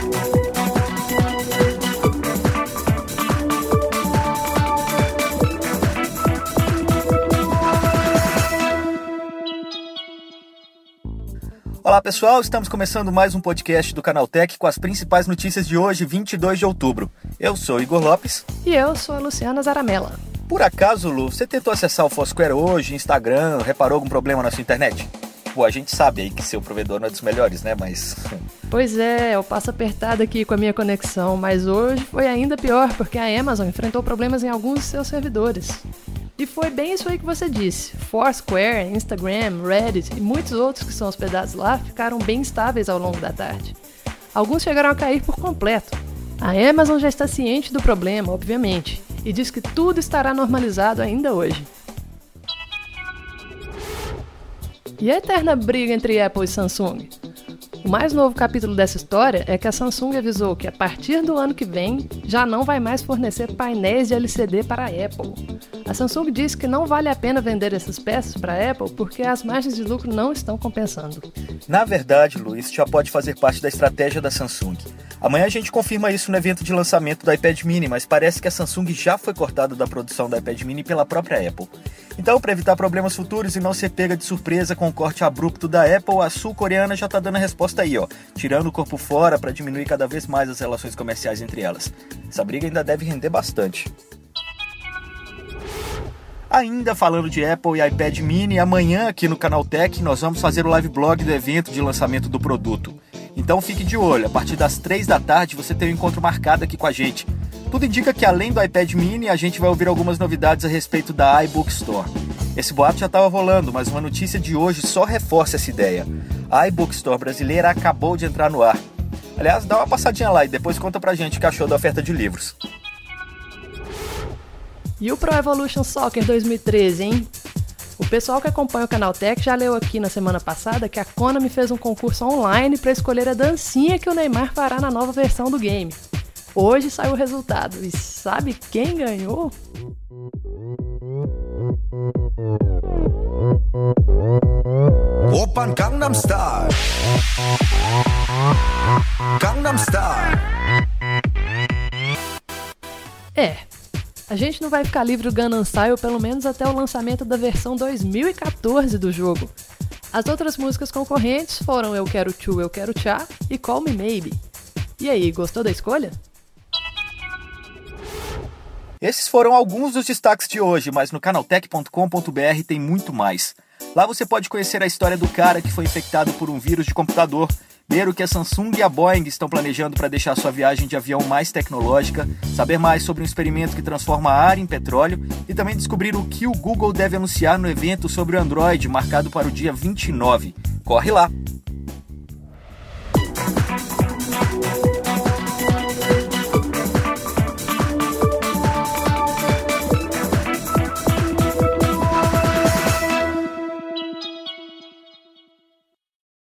Olá pessoal, estamos começando mais um podcast do Canaltech com as principais notícias de hoje, 22 de outubro. Eu sou Igor Lopes. E eu sou a Luciana Zaramella. Por acaso, Lu, você tentou acessar o Foursquare hoje, Instagram, reparou algum problema na sua internet? Pô, a gente sabe aí que seu provedor não é dos melhores, né, mas... Pois é, eu passo apertado aqui com a minha conexão, mas hoje foi ainda pior, porque a Amazon enfrentou problemas em alguns de seus servidores. E foi bem isso aí que você disse. Foursquare, Instagram, Reddit e muitos outros que são hospedados lá ficaram bem estáveis ao longo da tarde. Alguns chegaram a cair por completo. A Amazon já está ciente do problema, obviamente, e diz que tudo estará normalizado ainda hoje. E a eterna briga entre Apple e Samsung? O mais novo capítulo dessa história é que a Samsung avisou que a partir do ano que vem já não vai mais fornecer painéis de LCD para a Apple. A Samsung disse que não vale a pena vender essas peças para a Apple porque as margens de lucro não estão compensando. Na verdade, Lu, isso já pode fazer parte da estratégia da Samsung. Amanhã a gente confirma isso no evento de lançamento do iPad mini, mas parece que a Samsung já foi cortada da produção do iPad mini pela própria Apple. Então, para evitar problemas futuros e não ser pega de surpresa com o corte abrupto da Apple, a sul-coreana já está dando a resposta aí, tirando o corpo fora para diminuir cada vez mais as relações comerciais entre elas. Essa briga ainda deve render bastante. Ainda falando de Apple e iPad mini, amanhã aqui no Canaltech nós vamos fazer o live blog do evento de lançamento do produto. Então fique de olho, a partir das 3 da tarde você tem um encontro marcado aqui com a gente. Tudo indica que além do iPad mini, a gente vai ouvir algumas novidades a respeito da iBook Store. Esse boato já estava rolando, mas uma notícia de hoje só reforça essa ideia. A iBook Store brasileira acabou de entrar no ar. Aliás, dá uma passadinha lá e depois conta pra gente o que achou da oferta de livros. E o Pro Evolution Soccer 2013, hein? O pessoal que acompanha o Canaltech já leu aqui na semana passada que a Konami fez um concurso online para escolher a dancinha que o Neymar fará na nova versão do game. Hoje saiu o resultado e sabe quem ganhou? Oppan Gangnam Style. Gangnam Style. A gente não vai ficar livre do Gangnam Style pelo menos até o lançamento da versão 2014 do jogo. As outras músicas concorrentes foram Eu Quero Tchu, Eu Quero Tchá e Call Me Maybe. E aí, gostou da escolha? Esses foram alguns dos destaques de hoje, mas no canaltech.com.br tem muito mais. Lá você pode conhecer a história do cara que foi infectado por um vírus de computador, ver o que a Samsung e a Boeing estão planejando para deixar sua viagem de avião mais tecnológica, saber mais sobre um experimento que transforma ar em petróleo e também descobrir o que o Google deve anunciar no evento sobre o Android marcado para o dia 29. Corre lá!